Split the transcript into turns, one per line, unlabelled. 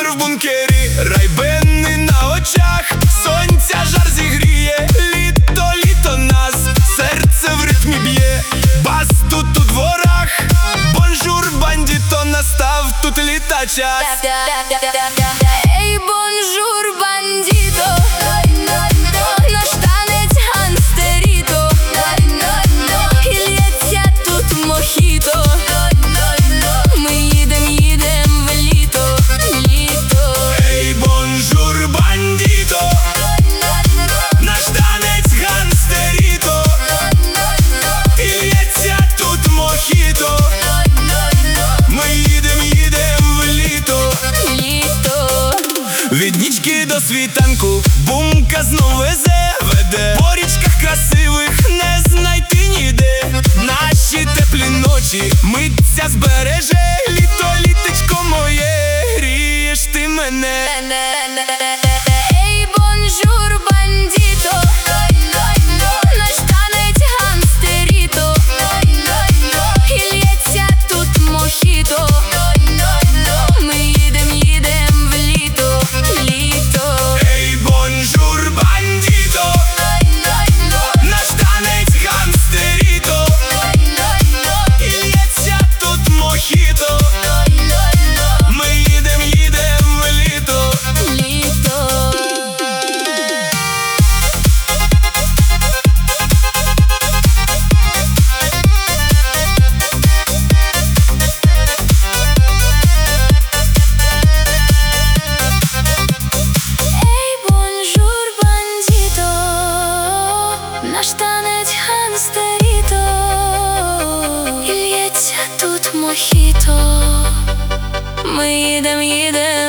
в бункері, райбени на очах, сонця жар зігріє, літо, літо нас, серце в ритмі б'є. Бас тут у дворах, бонжур, бандіто, настав тут літа час.
Ей, бонжур, бандіто, наш танець ганстеріто, і лється тут мохіто. Ми їдем в літо, літо.
Ей, бонжур, бандіто, наш танець ганстеріто, і лється тут мохіто. Ми їдем в літо,
Літо.
від нічки до світанку бумка знов веде. По річках красивих не знайти ніде. Наші теплі ночі митця збереже. Літо, літечко моє, грієш ти мене.
Ей, бонжур, бандіто, наш танець ганстеріто, і лється тут мохіто. Ми їдем в літо, літо.
Ей, бонжур, бандіто, наш танець ганстеріто, і лється тут мохіто. Ми їдем в літо.
Літо. Ей, бонжур, бандіто, наш танець ганстеріто, і лється тут мохіто. Ми їдем